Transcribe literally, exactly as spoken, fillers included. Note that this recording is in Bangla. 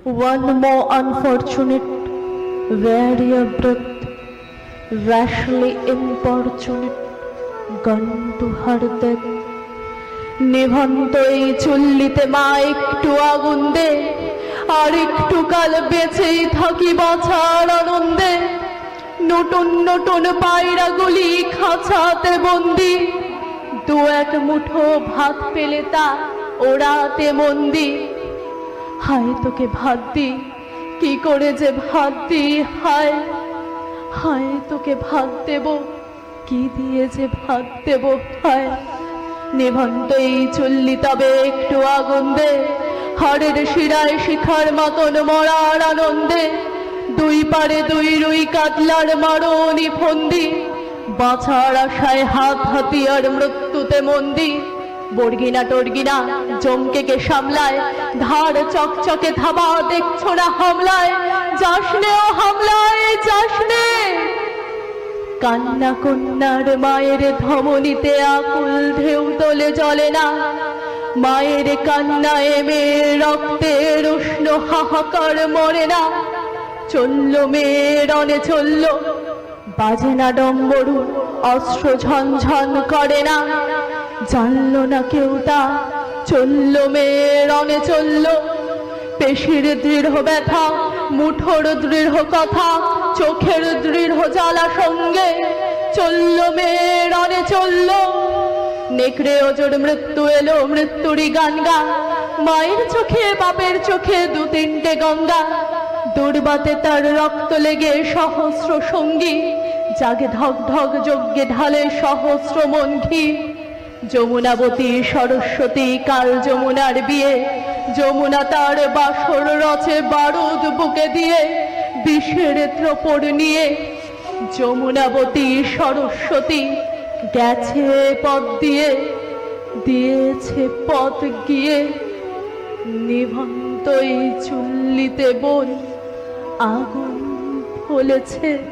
One more unfortunate, very abrupt, rashly importunate, gone to her death. নিভন্ত এই চুল্লিতে মা একটু আগুন দে, আর একটু কাল বেঁচেই থাকি বাঁচার আনন্দে। নতুন নতুন পায়রাগুলি খাঁচাতে বন্দি, দু এক মুঠো ভাত পেলে তা ওড়াতে মন্দি। হায় তোকে ভাত দি, কি করে যে ভাত দি, হায় হায় তোকে ভাত দেব, কি দিয়ে যে ভাত দেব, হায়। নিভন্ত এই চুল্লি তবে একটু আগুন দে, হাড়ের শিরায় শিখার মতন মরার আনন্দে। দুই পারে দুই রুই কাতলার মারণি ফন্দি, বাঁচার আশায় হাত হাতিয়ার মৃত্যুতে মন্দি। বর্গিনা টর্গিনা জমকেকে সামলায়, ধার চকচকে থাবা দেখছো না হামলায়। যাসনে ও হামলায় যাসনে, কান্না কন্যার মায়ের ধমনীতে আকুল ঢেউ তোলে জলে না। মায়ের কান্নায় মেয়ের রক্তের উষ্ণ হাহাকার মরে না। চলল মেয়ের রণে চলল, বাজে না ডম্বরু, অস্ত্র ঝনঝন করে না। জানল না কেউ তা, চলল মেয়ের রণে চলল। পেশির দৃঢ় ব্যথা, মুঠোর দৃঢ় কথা, চোখের দৃঢ় জ্বালা সঙ্গে চলল মেয়ের রণে চলল। নেকড়ে ওজোর মৃত্যু এলো, মৃত্যুরই গান গা। মায়ের চোখে বাপের চোখে দু তিনটে গঙ্গা। দুর্বাতে তার রক্ত লেগে সহস্র সঙ্গী, জাগে ঢক ঢক যজ্ঞে ঢালে সহস্র মন ঘি। যমুনাবতী সরস্বতী কাল যমুনার বিয়ে, যমুনা তার বাসর রচে বারুদ বুকে দিয়ে, বিষের ত্রপর নিয়ে। যমুনাবতী সরস্বতী গেছে পথ দিয়ে, দিয়েছে পথ গিয়ে। নিভন্ত এই চুল্লিতে বোন আগুন ফলেছে।